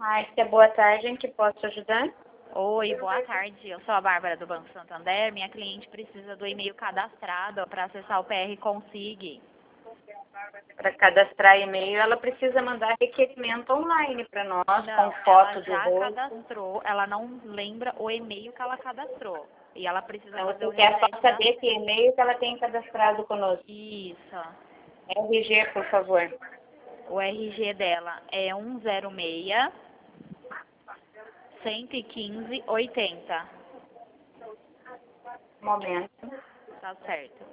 Márcia, boa tarde, em que posso ajudar? Oi, boa tarde. Eu sou a Bárbara do Banco Santander. Minha cliente precisa do e-mail cadastrado para acessar o PR Consig. Para cadastrar e-mail, ela precisa mandar requerimento online para nós, Não, com ela foto do já rosto. cadastrou, ela não lembra o e-mail que ela cadastrou. E ela precisa Então, fazer o você quer só reset saber que e-mail que ela tem cadastrado conosco. Isso. RG, por favor. O RG dela é 106 115 80. Momento. Tá certo.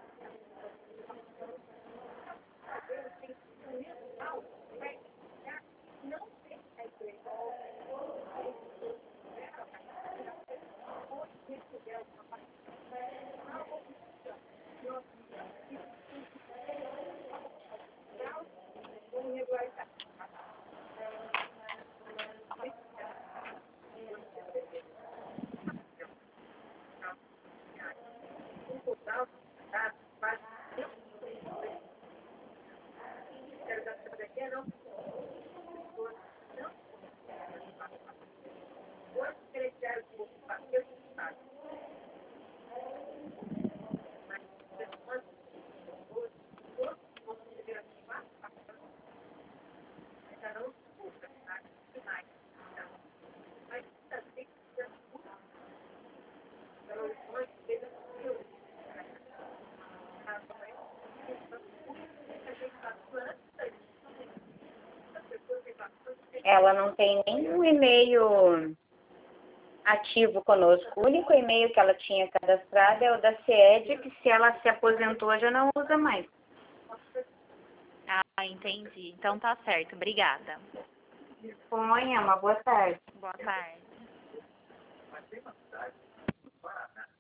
Ela não tem nenhum e-mail ativo conosco. O único e-mail que ela tinha cadastrado é o da CIED, que se ela se aposentou já não usa mais. Ah, entendi. Então tá certo. Obrigada. Disponha, uma boa tarde. Boa tarde.